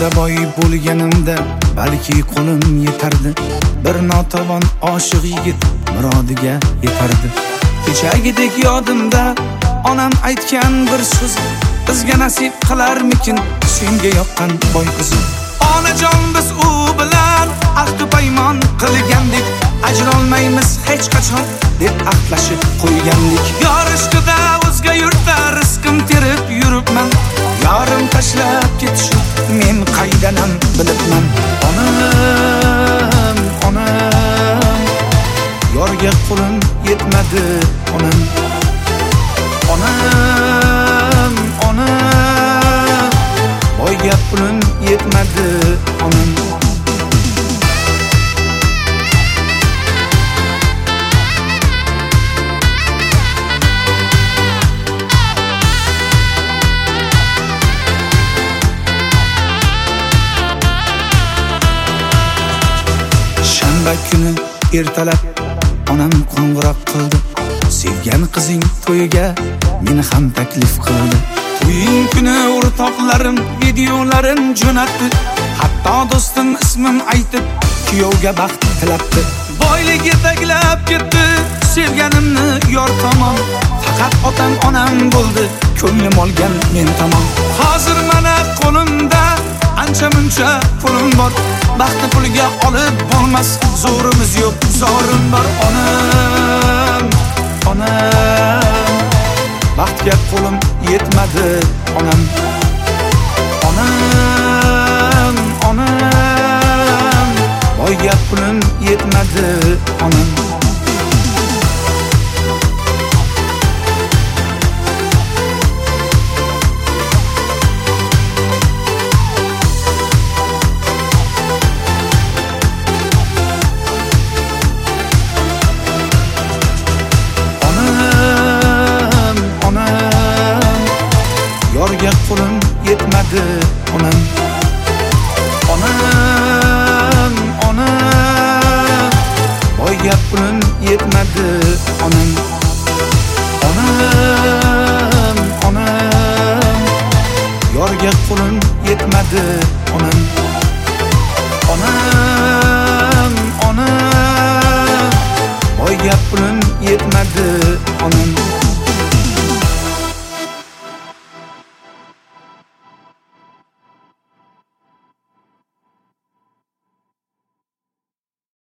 Yo'lda boy bo'lganimda balki qo'lim yetardi. Bir notavon oshiq yigit murodiga yetardi. Kechagidek yodimda onam aytgan bir so'z, bizga nasib qilarmikin senga yoqqan boy qizim. Onajon biz u bilan ahd paymon qilgandik, ajrolmaymiz hech qachon deb ahdlashib qo'ygandik. Yor ishqida o'zga yurtda rizqim terib yuribman, yorim tashlab ketishib men qaydanam bilibman. Onam, onam, yorga qo'lim yetmadi onam. Onam, onam, boyga pulim yetmadi onam. Shanba kuni ertalab onam qo'ng'iroq qildi. Sevgan qizing to'yiga meni ham taklif qildi. To'ying kuni o'rtoqlarim videolarin jo'natdi. Hatto do'stim ismim aytib kuyovga baxt tilabdi. Boylik yetaklab ketdi sevganimni yor tomon. Faqat otam onam bo'ldi ko'nglim olgan men tomon. Hozir mana qo'limda ancha muncha pulim bor. Baxtni pulga olib bo'lmas, zo'rimiz yo'q, zorim bor. Onam, onam, baxtga qo'lim yetmadi onam. Onam, onam, boyga pulim yetmadi onam. Yorga qo'lim yetmadi onam. Onam, onam, boyga pulim yetmadi onam. Onam, onam, yorga qo'lim yetmadi onam. Onam, onam, boyga pulim yetmadi onam.